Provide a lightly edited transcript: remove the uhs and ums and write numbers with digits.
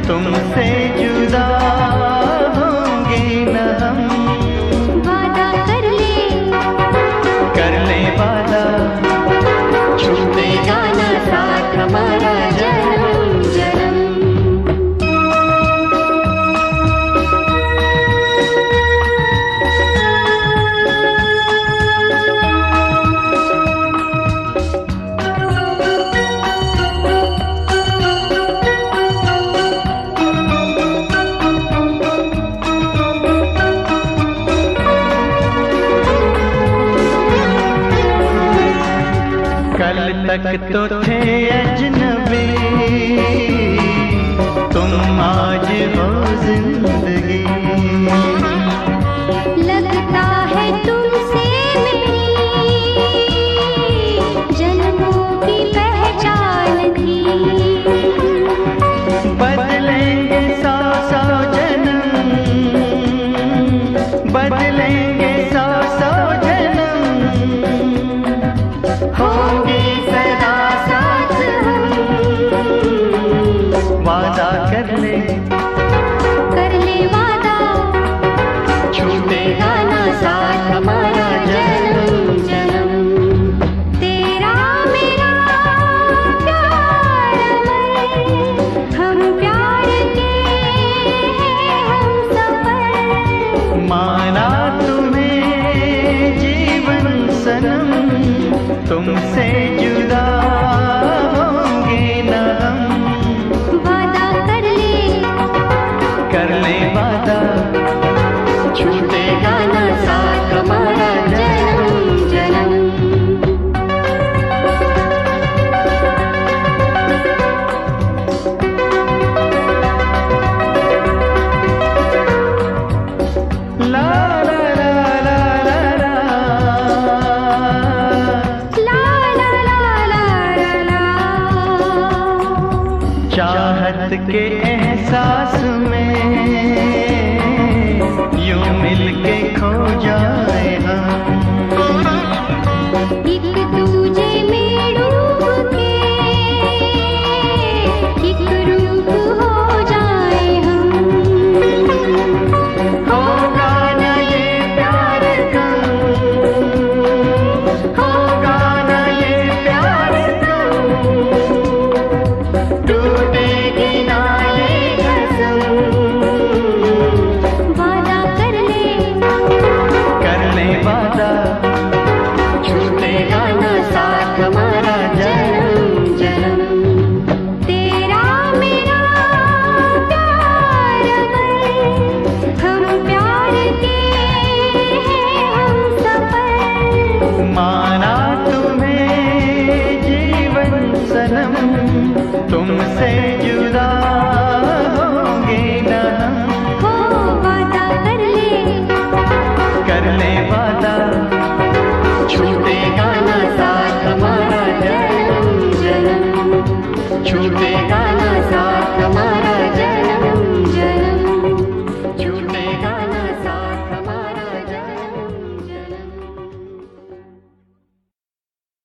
तुमसे जुदा होंगे न हम। वादा कर ले वादा, छूटेगा न साथ हमारा जन्म जन्म। कल तक तो थे अजनबी, तुम आज हो जिंदगी। लगता है तुमसे मेरी जन्मों की पहचान थी। बदलेंगे सौ सौ जन्म, बदलेंगे सौ सौ जन्म, होंगे सदा साथ हम। वादा कर ले वादा, छूटेगा ना साथ हमारा जन्म जन्म। तेरा मेरा प्यार अमर, हम प्यार के हैं हम सफर। माना तुम्हें जीवन सनम, तुमसे जुदा होंगे न हम। वादा कर ले वादा, छूटेगा न साथ हमारा जन्म जन्म। ला ला ला ला ला ला, ला ला ला ला ला। चाहत के एहसास में यूं मिलके खो जाए हम। एक दूजे में डूब के एक रूप हो जाए हम। होगा न ये प्यार कम, होगा न ये प्यार कम, टूटेगी ना ये कसम। वादा कर ले वादा, छूटेगा न साथ हमारा जन्म जन्म। तेरा मेरा प्यार अमर, हम प्यार के हैं हम सफर। माना तुम्हें जीवन सनम, तुमसे